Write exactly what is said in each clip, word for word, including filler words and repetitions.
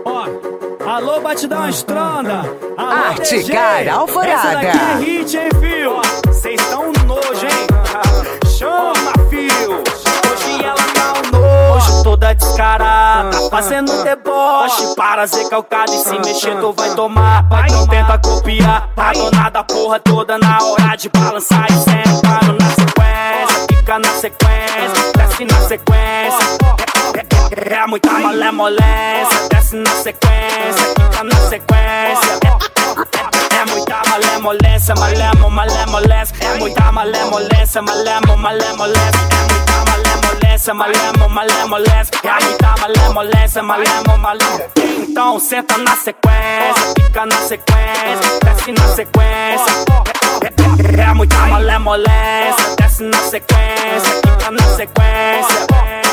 Ó, alô, batidão estronda. Alô, Artigar Alvorada. Essa daqui é hit, hein, fio? Cês tão nojo, hein? Chama, fio. Hoje ela tá um nojo, toda descarada, fazendo deboche. Para ser calcada e se mexer tu vai tomar. Não tenta copiar a dona da porra toda na hora de balançar e sentando na sequência. Fica na sequência, desce na sequência. É, é, é muita malemolência, desce na sequência, fica na sequência. É, é, é muita malemolência, malemo, malemolência. É muita malemolência, malemo, malemolência. É muita malemolência, malemo, malemolência. É muita malemolência, malemo, malemolência. Então senta na sequência, fica na sequência, desce na sequência. É, é, é muita malemolência, desce na sequência, fica na sequência.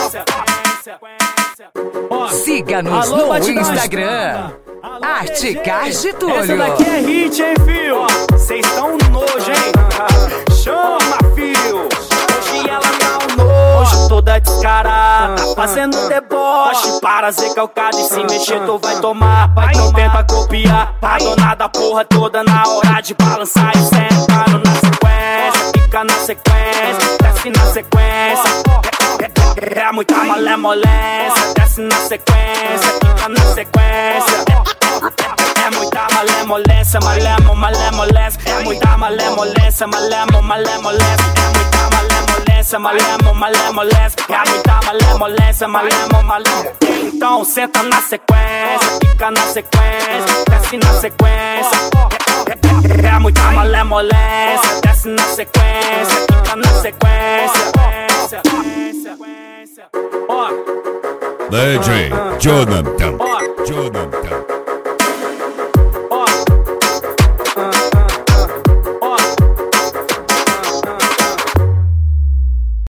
Siga-nos no Instagram, Artigar Getúlio. Essa daqui é hit, hein, fio? Cês tão nojo, hein? Chama, fio. Hoje ela tá um nojo, toda descarada, fazendo deboche. Para ser calcada e se mexer tu vai tomar. Não tenta copiar a dona da porra toda na hora de balançar e sentando na sequência. Fica na sequência, desce na sequência. É, é, é muita malemolência, desce na sequência, fica na sequência. É, é, é muita malemolência, malemo, malemolência. É muita malemolência, malemo, malemolência. É muita malemolência, malemo, malemolência. É muita malemolência, malemo, malemolência. Então senta na sequência, fica na sequência, desce na sequência. É, é, é muita malemolência, desce na sequência, fica na sequência. D J Jonathan. Jonathan.